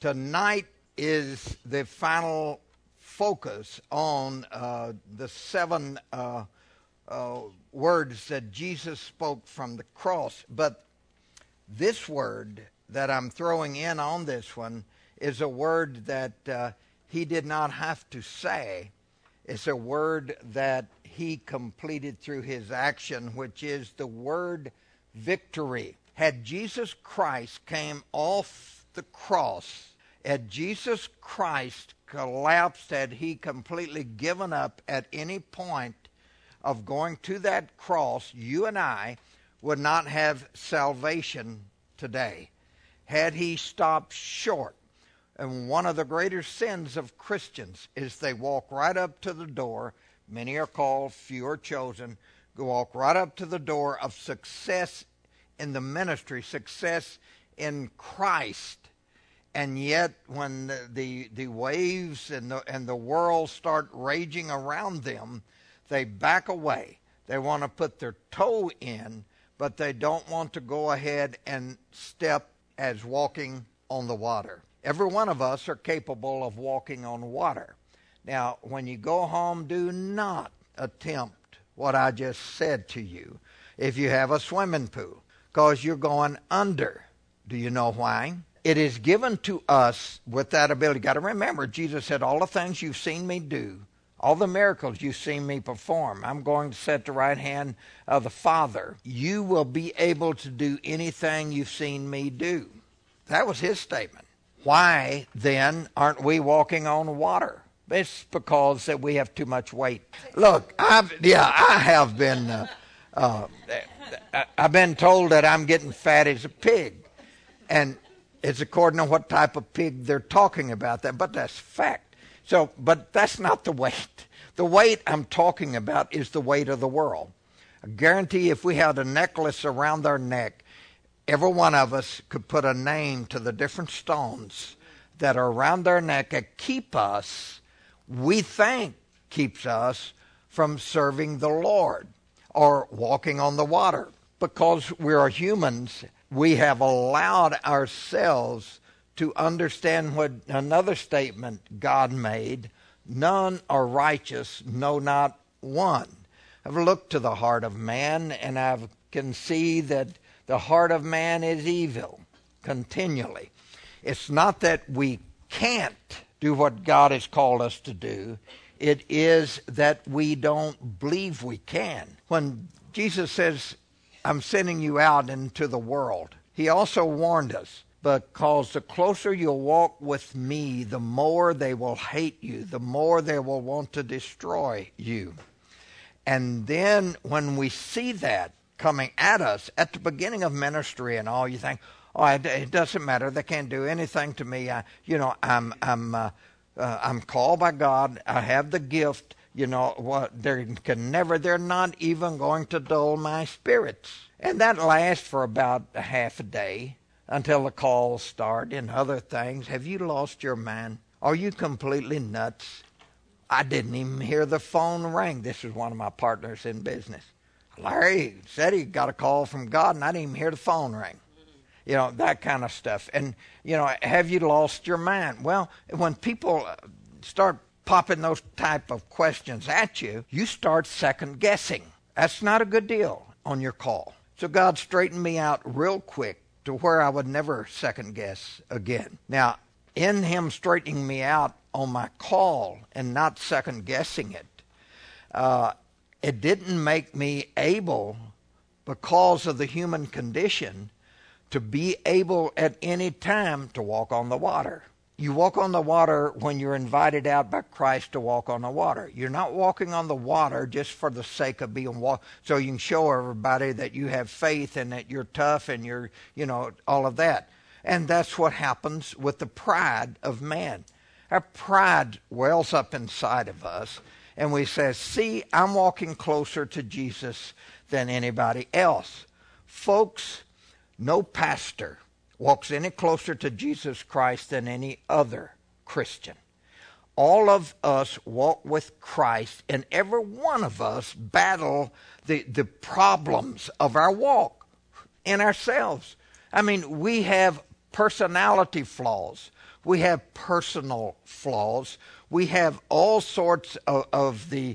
Tonight is the final focus on the seven words that Jesus spoke from the cross. But this word that I'm throwing in on this one is a word that he did not have to say. It's a word that he completed through his action, which is the word victory. Had Jesus Christ came off the cross, had Jesus Christ collapsed, had he completely given up at any point of going to that cross, you and I would not have salvation today. Had he stopped short. And one of the greater sins of Christians is they walk right up to the door. Many are called, few are chosen. Go walk right up to the door of success in the ministry, success in Christ. And yet when the waves and the world start raging around them, they back away. They want to put their toe in, but they don't want to go ahead and step as walking on the water. Every one of us are capable of walking on water. Now, when you go home, do not attempt what I just said to you if you have a swimming pool, because you're going under. Do you know why? It is given to us with that ability. Got to remember, Jesus said, all the things you've seen me do, all the miracles you've seen me perform, I'm going to sit at the right hand of the Father. You will be able to do anything you've seen me do. That was his statement. Why, then, aren't we walking on water? It's because that we have too much weight. Look, I've been told that I'm getting fat as a pig. And it's according to what type of pig they're talking about, but that's fact. But that's not the weight. The weight I'm talking about is the weight of the world. I guarantee if we had a necklace around our neck, every one of us could put a name to the different stones that are around our neck that keep us, we think keeps us from serving the Lord or walking on the water. Because we are humans, we have allowed ourselves to understand what another statement God made, none are righteous, no, not one. I've looked to the heart of man, and I can see that the heart of man is evil continually. It's not that we can't do what God has called us to do. It is that we don't believe we can. When Jesus says, I'm sending you out into the world, he also warned us, because the closer you'll walk with me, the more they will hate you, the more they will want to destroy you. And then when we see that coming at us at the beginning of ministry and all, you think, oh, it doesn't matter. They can't do anything to me. I'm called by God. I have the gift. You know what? They're not even going to dull my spirits. And that lasts for about a half a day until the calls start and other things. Have you lost your mind? Are you completely nuts? I didn't even hear the phone ring. This is one of my partners in business. Larry said he got a call from God, and I didn't even hear the phone ring. You know, that kind of stuff. And, have you lost your mind? Well, when people start popping those type of questions at you, you start second guessing. That's not a good deal on your call. So God straightened me out real quick to where I would never second guess again. Now, in him straightening me out on my call and not second guessing it, it didn't make me able, because of the human condition, to be able at any time to walk on the water. You walk on the water when you're invited out by Christ to walk on the water. You're not walking on the water just for the sake of being so you can show everybody that you have faith and that you're tough and you're, all of that. And that's what happens with the pride of man. Our pride wells up inside of us, and we say, see, I'm walking closer to Jesus than anybody else. Folks, no pastor walks any closer to Jesus Christ than any other Christian. All of us walk with Christ, and every one of us battle the problems of our walk in ourselves. I mean, we have personality flaws. We have personal flaws. We have all sorts of the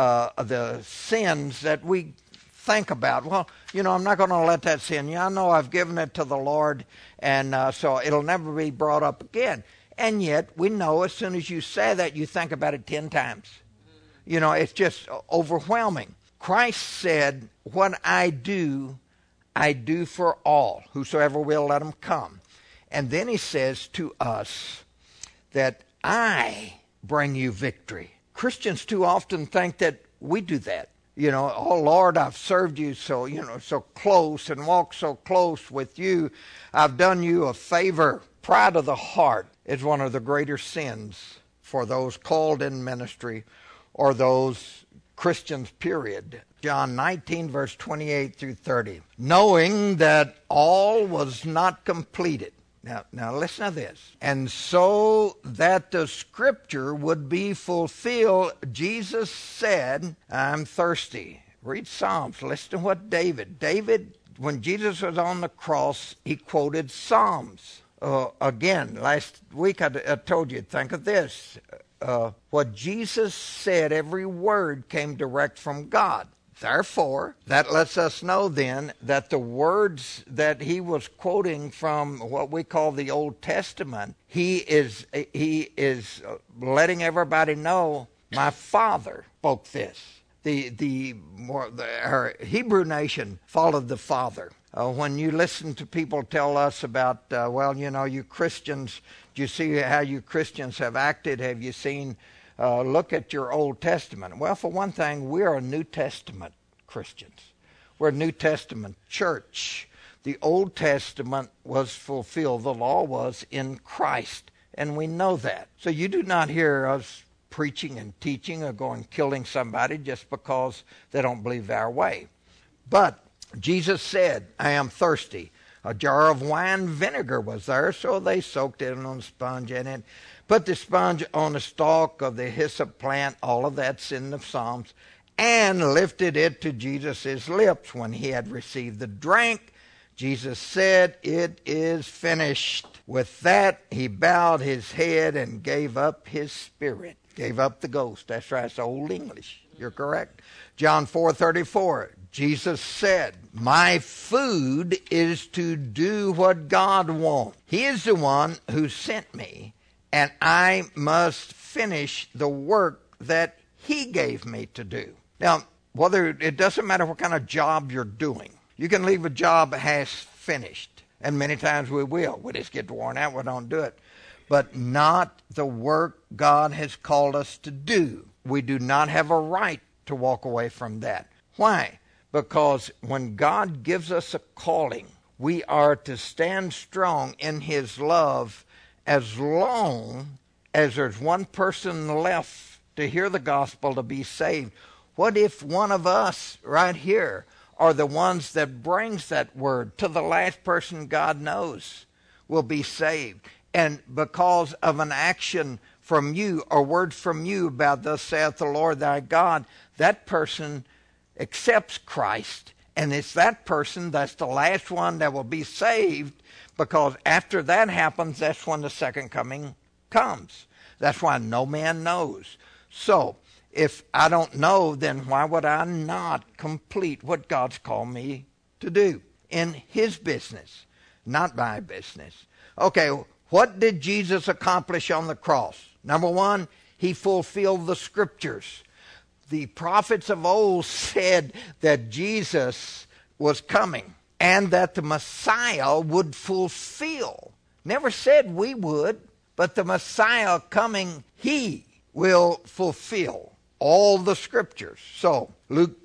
sins that we think about. Well, I'm not going to let that sin. I know I've given it to the Lord, and so it'll never be brought up again. And yet, we know as soon as you say that, you think about it 10 times. It's just overwhelming. Christ said, what I do for all. Whosoever will, let him come. And then he says to us that I bring you victory. Christians too often think that we do that. Oh Lord, I've served you so close and walked so close with you. I've done you a favor. Pride of the heart is one of the greater sins for those called in ministry or those Christians, period. John 19, verse 28 through 30. Knowing that all was not completed. Now listen to this. And so that the scripture would be fulfilled, Jesus said, I'm thirsty. Read Psalms. Listen to what David, when Jesus was on the cross, he quoted Psalms. Again, last week I told you, think of this. What Jesus said, every word came direct from God. Therefore, that lets us know then that the words that he was quoting from what we call the Old Testament, he is letting everybody know, my Father spoke this. Our Hebrew nation followed the Father. When you listen to people tell us about, you Christians, do you see how you Christians have acted? Have you seen, look at your Old Testament. Well, for one thing, we are a New Testament Christians. We're a New Testament church. The Old Testament was fulfilled. The law was in Christ, and we know that. So you do not hear us preaching and teaching or going killing somebody just because they don't believe our way. But Jesus said, I am thirsty. A jar of wine vinegar was there, so they soaked it on a sponge in it. Put the sponge on the stalk of the hyssop plant, all of that's in the Psalms, and lifted it to Jesus' lips. When he had received the drink, Jesus said, it is finished. With that, he bowed his head and gave up his spirit. Gave up the ghost. That's right, it's Old English. You're correct. John 4:34, Jesus said, my food is to do what God wants. He is the one who sent me, and I must finish the work that he gave me to do. Now, it doesn't matter what kind of job you're doing. You can leave a job half finished, and many times we will. We just get worn out, we don't do it. But not the work God has called us to do. We do not have a right to walk away from that. Why? Because when God gives us a calling, we are to stand strong in his love as long as there's one person left to hear the gospel to be saved. What if one of us right here are the ones that brings that word to the last person God knows will be saved? And because of an action from you or words from you about thus saith the Lord thy God, that person accepts Christ. And it's that person that's the last one that will be saved, because after that happens, that's when the second coming comes. That's why no man knows. So, if I don't know, then why would I not complete what God's called me to do in his business, not my business? Okay, what did Jesus accomplish on the cross? Number one, he fulfilled the scriptures. The prophets of old said that Jesus was coming and that the Messiah would fulfill. Never said we would, but the Messiah coming, he will fulfill all the scriptures. So, Luke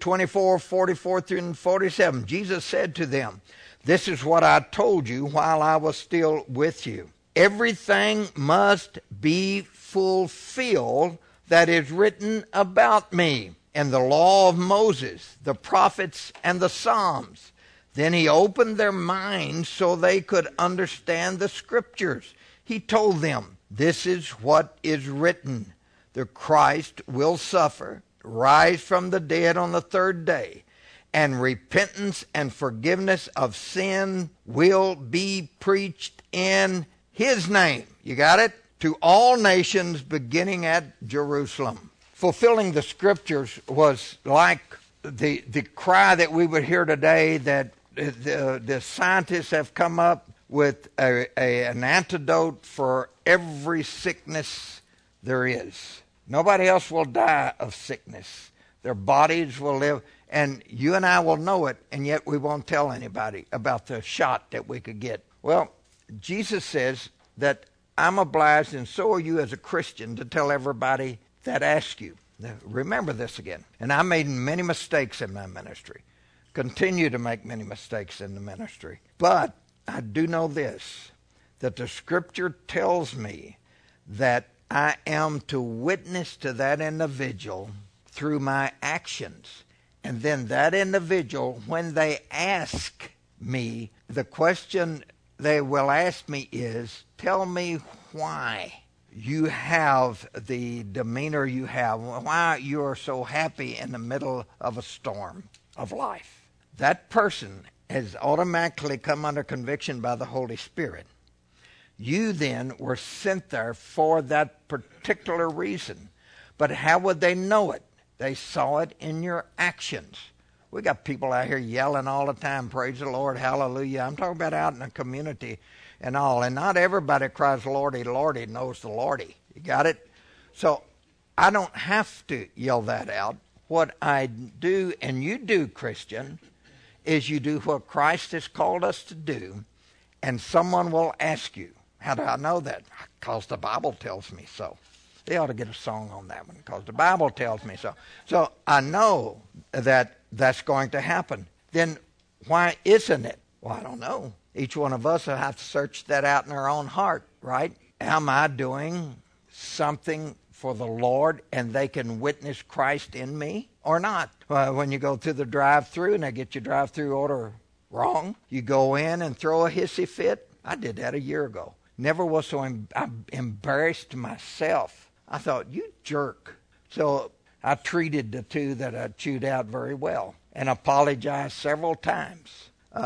24:44 through 47, Jesus said to them, this is what I told you while I was still with you. Everything must be fulfilled that is written about me in the law of Moses, the prophets, and the Psalms. Then he opened their minds so they could understand the scriptures. He told them, this is what is written. The Christ will suffer, rise from the dead on the third day, and repentance and forgiveness of sin will be preached in his name, you got it? To all nations beginning at Jerusalem. Fulfilling the scriptures was like the cry that we would hear today that the scientists have come up with an antidote for every sickness there is. Nobody else will die of sickness. Their bodies will live, and you and I will know it, and yet we won't tell anybody about the shot that we could get. Well, Jesus says that I'm obliged, and so are you as a Christian, to tell everybody that asks you. Now, remember this again. And I made many mistakes in my ministry. Continue to make many mistakes in the ministry. But I do know this, that the scripture tells me that I am to witness to that individual through my actions. And then that individual, when they ask me, the question they will ask me is, tell me why you have the demeanor you have, why you are so happy in the middle of a storm of life. That person has automatically come under conviction by the Holy Spirit. You then were sent there for that particular reason. But how would they know it? They saw it in your actions. We got people out here yelling all the time, praise the Lord, hallelujah. I'm talking about out in the community and all. And not everybody cries, Lordy, Lordy, knows the Lordy. You got it? So I don't have to yell that out. What I do, and you do, Christian, is you do what Christ has called us to do, and someone will ask you, how do I know that? Because the Bible tells me so. They ought to get a song on that one, because the Bible tells me so. So I know that that's going to happen. Then why isn't it? Well, I don't know. Each one of us will have to search that out in our own heart, right? Am I doing something for the Lord and they can witness Christ in me or not? When you go through the drive-thru and they get your drive-thru order wrong, you go in and throw a hissy fit. I did that a year ago. Never was so embarrassed myself. I thought, you jerk. So I treated the two that I chewed out very well and apologized several times.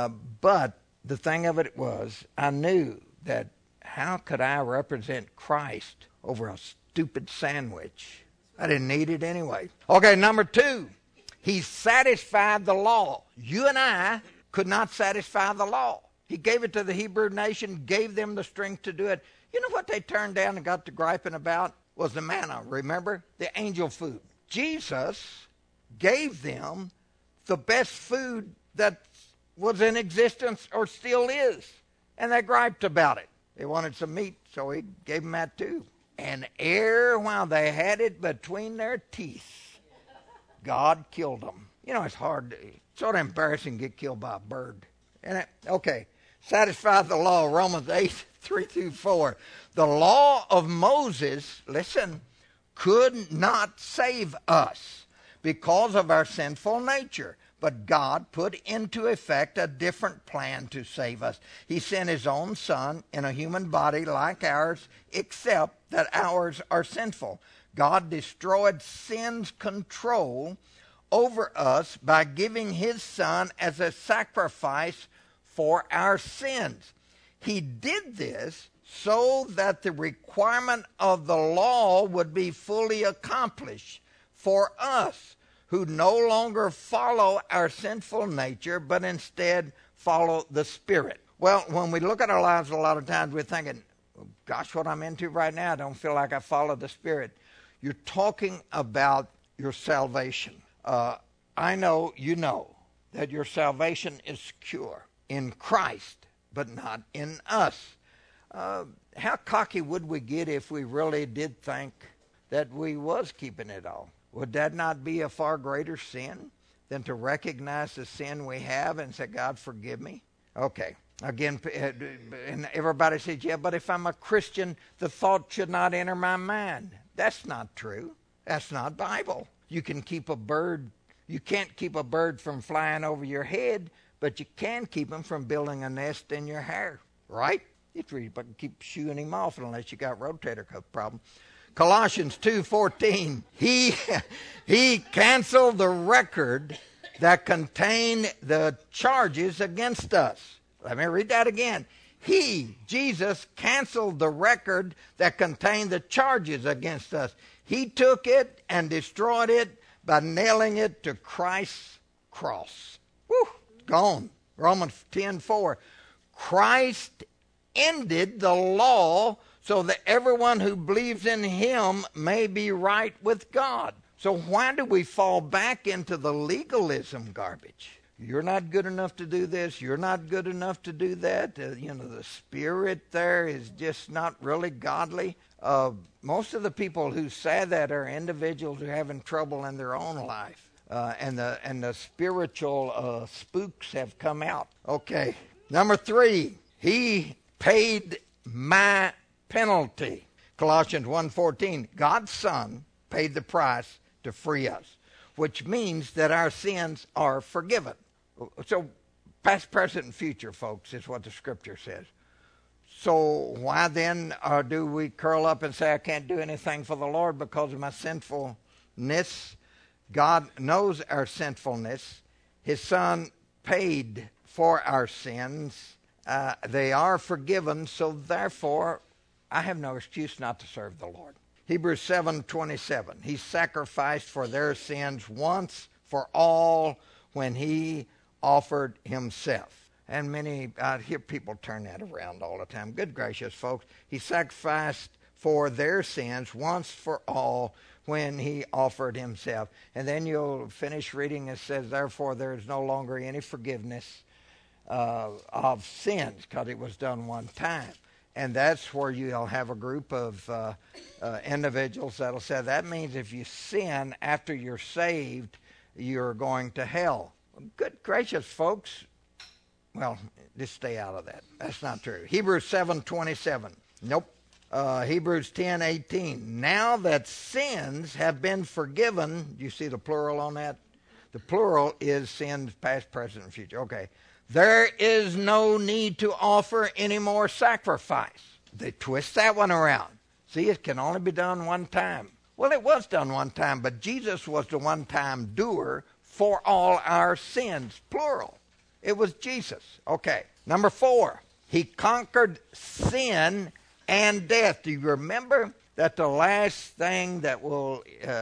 But the thing of it was, I knew that how could I represent Christ over a stupid sandwich? I didn't need it anyway. Okay, number 2, he satisfied the law. You and I could not satisfy the law. He gave it to the Hebrew nation, gave them the strength to do it. You know what they turned down and got to griping about? Was the manna, remember? The angel food. Jesus gave them the best food that was in existence or still is. And they griped about it. They wanted some meat, so he gave them that too. And ere while they had it between their teeth, God killed them. You know, it's hard. It's sort of embarrassing to get killed by a bird. Okay, satisfy the law, Romans 8, 3-4. The law of Moses, listen, could not save us because of our sinful nature. But God put into effect a different plan to save us. He sent his own son in a human body like ours, except that ours are sinful. God destroyed sin's control over us by giving his son as a sacrifice for our sins. He did this so that the requirement of the law would be fully accomplished for us, who no longer follow our sinful nature, but instead follow the Spirit. Well, when we look at our lives, a lot of times we're thinking, gosh, what I'm into right now, I don't feel like I follow the Spirit. You're talking about your salvation. I know you know that your salvation is secure in Christ, but not in us. How cocky would we get if we really did think that we was keeping it all? Would that not be a far greater sin than to recognize the sin we have and say, God, forgive me? Okay. Again, and everybody says, yeah, but if I'm a Christian, the thought should not enter my mind. That's not true. That's not Bible. You can keep a bird. You can't keep a bird from flying over your head, but you can keep him from building a nest in your hair, right? You can keep shooing him off unless you got rotator cuff problem. Colossians 2:14, he canceled the record that contained the charges against us. Let me read that again. He, Jesus, canceled the record that contained the charges against us. He took it and destroyed it by nailing it to Christ's cross. Whew, gone. Romans 10:4. Christ ended the law so that everyone who believes in him may be right with God. So why do we fall back into the legalism garbage? You're not good enough to do this. You're not good enough to do that. The spirit there is just not really godly. Most of the people who say that are individuals who are having trouble in their own life. And the spiritual spooks have come out. Okay. Number 3, he paid my penalty. Colossians 1:14. God's Son paid the price to free us, which means that our sins are forgiven. So past, present, and future, folks, is what the Scripture says. So why then do we curl up and say, I can't do anything for the Lord because of my sinfulness? God knows our sinfulness. His Son paid for our sins. They are forgiven, so therefore I have no excuse not to serve the Lord. Hebrews 7:27. He sacrificed for their sins once for all when he offered himself. And many, I hear people turn that around all the time. Good gracious, folks. He sacrificed for their sins once for all when he offered himself. And then you'll finish reading. It says, therefore there is no longer any forgiveness of sins, because it was done one time. And that's where you'll have a group of individuals that'll say, that means if you sin after you're saved, you're going to hell. Good gracious, folks. Well, just stay out of that. That's not true. Hebrews 7:27. Nope. Hebrews 10:18. Now that sins have been forgiven, do you see the plural on that? The plural is sins past, present, and future. Okay. There is no need to offer any more sacrifice. They twist that one around. See, it can only be done one time. Well, it was done one time, but Jesus was the one-time doer for all our sins, plural. It was Jesus. Okay. Number 4, he conquered sin and death. Do you remember that the last thing that will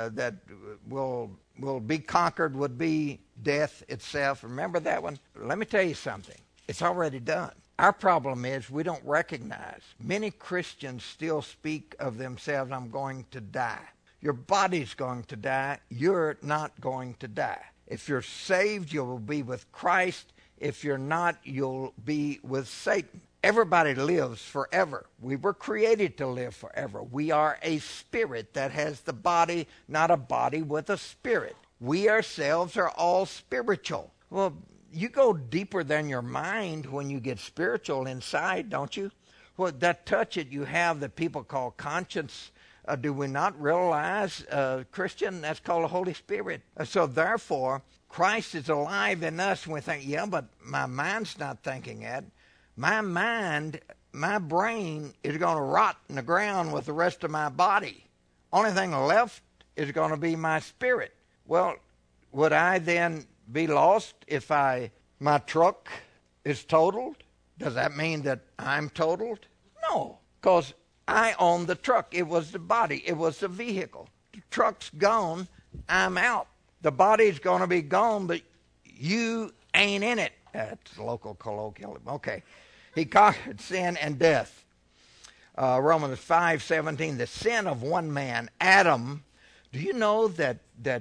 be conquered would be death itself? Remember that one? Let me tell you something. It's already done. Our problem is we don't recognize. Many Christians still speak of themselves, I'm going to die. Your body's going to die. You're not going to die. If you're saved, you'll be with Christ. If you're not, you'll be with Satan. Everybody lives forever. We were created to live forever. We are a spirit that has the body, not a body with a spirit. We ourselves are all spiritual. Well, you go deeper than your mind when you get spiritual inside, don't you? Well, that touch that you have that people call conscience, do we not realize, Christian, that's called the Holy Spirit. So therefore, Christ is alive in us, and we think, yeah, but my mind's not thinking that. My mind, my brain is going to rot in the ground with the rest of my body. Only thing left is going to be my spirit. Well, would I then be lost if my truck is totaled? Does that mean that I'm totaled? No, because I own the truck. It was the body. It was the vehicle. The truck's gone. I'm out. The body's going to be gone, but you ain't in it. That's local colloquial. Okay. He conquered sin and death. Romans 5:17, the sin of one man, Adam. Do you know that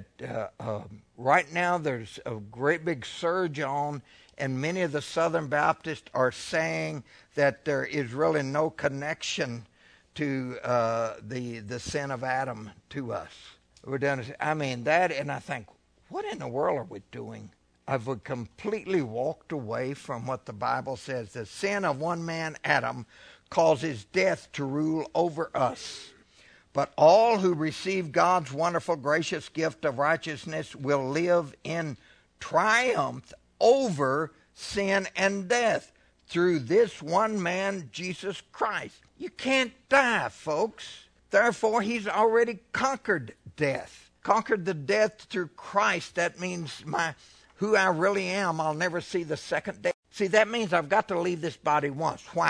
right now there's a great big surge on, and many of the Southern Baptists are saying that there is really no connection to the sin of Adam to us. We're done. I mean that, and I think, what in the world are we doing? I've completely walked away from what the Bible says. The sin of one man, Adam, causes death to rule over us. But all who receive God's wonderful, gracious gift of righteousness will live in triumph over sin and death through this one man, Jesus Christ. You can't die, folks. Therefore, he's already conquered death. Conquered the death through Christ. That means who I really am, I'll never see the second day. See, that means I've got to leave this body once. Why?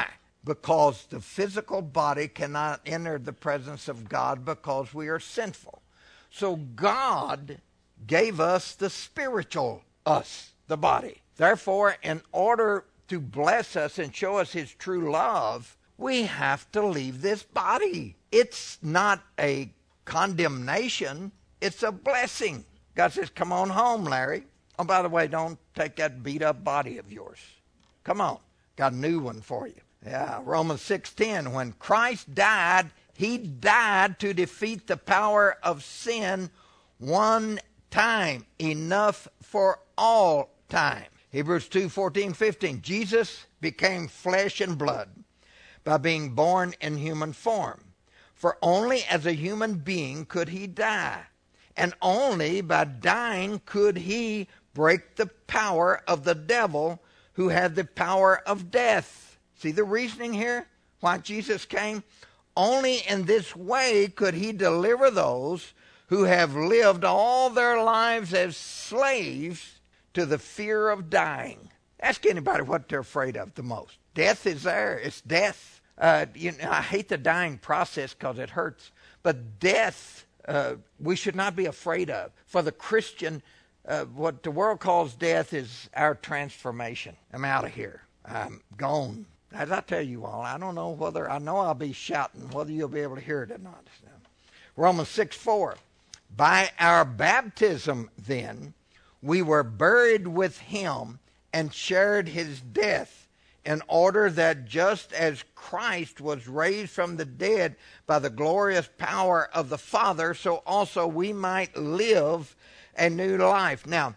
because the physical body cannot enter the presence of God because we are sinful. So God gave us the spiritual us, the body. Therefore, in order to bless us and show us his true love, we have to leave this body. It's not a condemnation. It's a blessing. God says, come on home, Larry. Oh, by the way, don't take that beat-up body of yours. Come on. Got a new one for you. Yeah, Romans 6:10, when Christ died, he died to defeat the power of sin one time, enough for all time. Hebrews 2:14-15, Jesus became flesh and blood by being born in human form. For only as a human being could he die, and only by dying could he break the power of the devil who had the power of death. See the reasoning here? Why Jesus came? Only in this way could he deliver those who have lived all their lives as slaves to the fear of dying. Ask anybody what they're afraid of the most. Death is there. It's death. I hate the dying process because it hurts. But death, we should not be afraid of. For the Christian, what the world calls death is our transformation. I'm out of here. I'm gone. As I tell you all, I don't know whether, I know I'll be shouting, whether you'll be able to hear it or not. Romans 6:4, by our baptism then, we were buried with him and shared his death, in order that just as Christ was raised from the dead by the glorious power of the Father, so also we might live a new life. Now,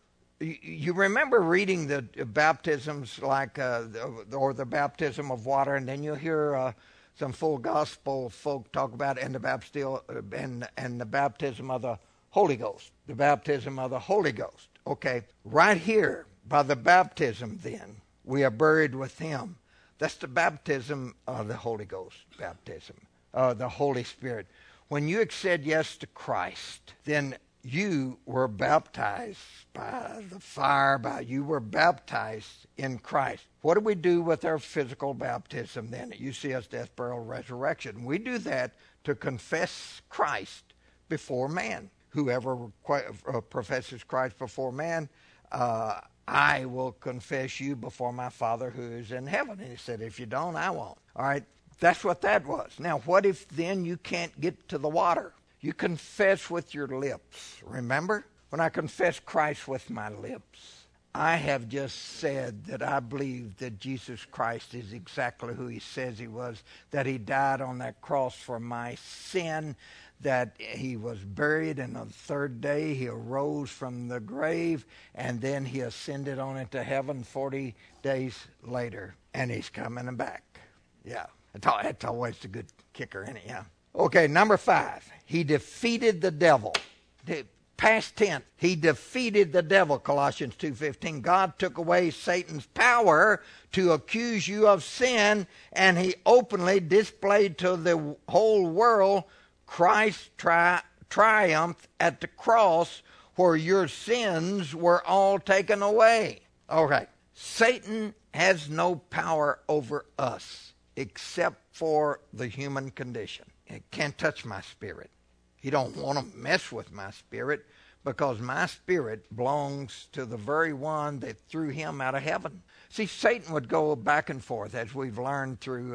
you remember reading the baptisms like, or the baptism of water, and then you'll hear some full gospel folk talk about and the baptism of the Holy Ghost. The baptism of the Holy Ghost. Okay, right here, by the baptism then, we are buried with him. That's the baptism of the Holy Ghost, baptism, the Holy Spirit. When you said yes to Christ, then you were baptized by the fire, you were baptized in Christ. What do we do with our physical baptism then? You see us death, burial, resurrection. We do that to confess Christ before man. Whoever professes Christ before man, I will confess you before my Father who is in heaven. And he said, if you don't, I won't. All right, that's what that was. Now, what if then you can't get to the water? You confess with your lips. Remember? When I confess Christ with my lips, I have just said that I believe that Jesus Christ is exactly who he says he was, that he died on that cross for my sin, that he was buried, and on the third day he arose from the grave, and then he ascended on into heaven 40 days later, and he's coming back. Yeah, that's always a good kicker, isn't it? Yeah. Okay, number 5. He defeated the devil. Past tense. He defeated the devil, Colossians 2:15. God took away Satan's power to accuse you of sin, and he openly displayed to the whole world Christ's triumph at the cross, where your sins were all taken away. Okay, Satan has no power over us except for the human condition. It can't touch my spirit. He don't want to mess with my spirit, because my spirit belongs to the very one that threw him out of heaven. See, Satan would go back and forth, as we've learned through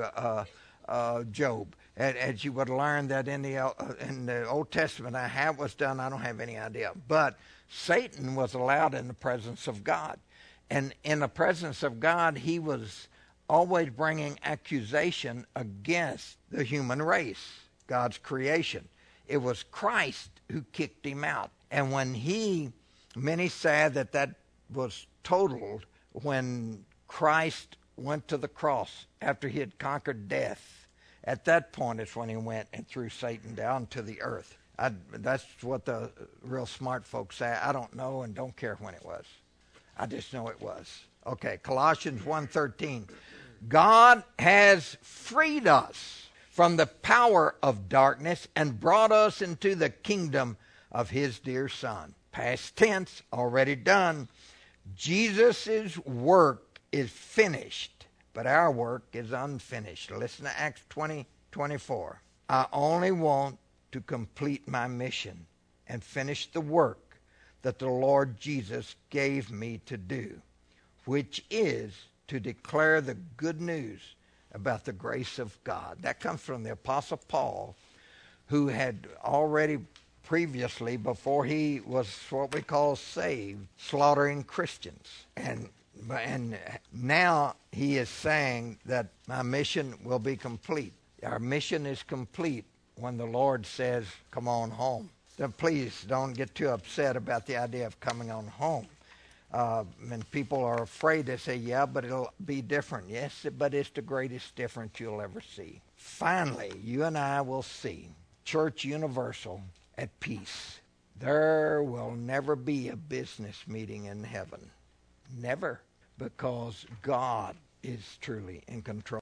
Job. As you would learn that in the Old Testament, how it was done, I don't have any idea. But Satan was allowed in the presence of God. And in the presence of God, he was always bringing accusation against the human race, God's creation. It was Christ who kicked him out. And when many say that was totaled when Christ went to the cross after he had conquered death. At that point is when he went and threw Satan down to the earth. That's what the real smart folks say. I don't know and don't care when it was. I just know it was. Okay, Colossians 1:13. God has freed us from the power of darkness and brought us into the kingdom of his dear Son. Past tense, already done. Jesus' work is finished but our work is unfinished. Listen to Acts 20:24. I only want to complete my mission and finish the work that the Lord Jesus gave me to do, which is to declare the good news about the grace of God. That comes from the Apostle Paul, who had already previously, before he was what we call saved, slaughtering Christians. And now he is saying that my mission will be complete. Our mission is complete when the Lord says, come on home. Now, please don't get too upset about the idea of coming on home. And people are afraid. They say, yeah, but it'll be different. Yes, but it's the greatest difference you'll ever see. Finally, you and I will see Church Universal at peace. There will never be a business meeting in heaven. Never. Because God is truly in control.